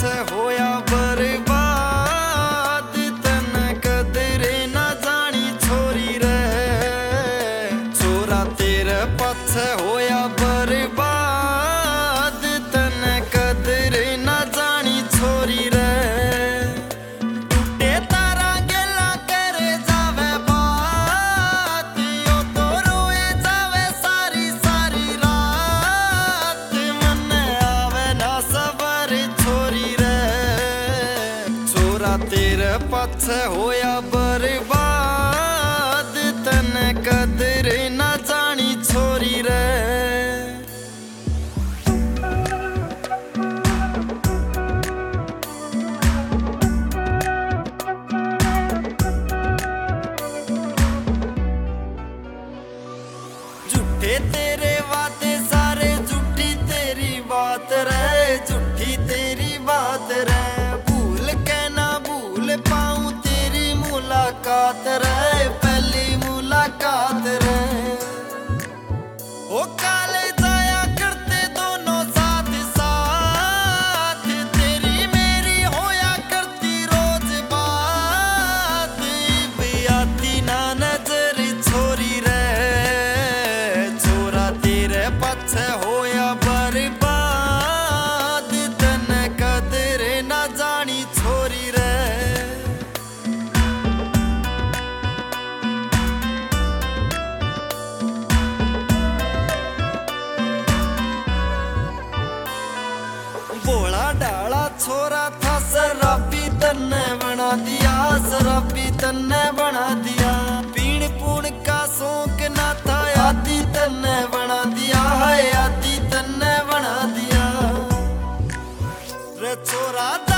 पाछे होया बर्बाद, तने कदरे ना जानी छोरी रे। छोरा तेरे पाछे होया बर्बाद, तने कदरे ना जानी छोरी रे। टूटे तारा गेला करे जावे बात, यो तो रोए जावे सारी सारी रात। मने आवे ना सबर छोरी रे। छोरा तेरे पाछे होया बर्बाद, तने कदरे ना जानी छोरी रे। झूठे तेरे वादे सारे, झूठी तेरी बात रे, झूठी तेरी बात रे। भूल के ना भूल पाऊं तेरी मुलाकात रे, पहली मुलाकात रे। ओ काले जाया करते दोनों साथ साथ, तेरी मेरी होया करती रोज बात। भी आती ना नजर छोरी रे। छोरा तेरे पाछे होया बर्बाद, तने कदरे ना जानी छोरी रे। भोला डाला छोरा था शराबी, तन्ने बना दिया शराबी, तन्ने बना दिया। पीण पूण का शौक ना था, आदि तन्ने बना दिया है, आदि तन्ने बना दिया रे। छोरा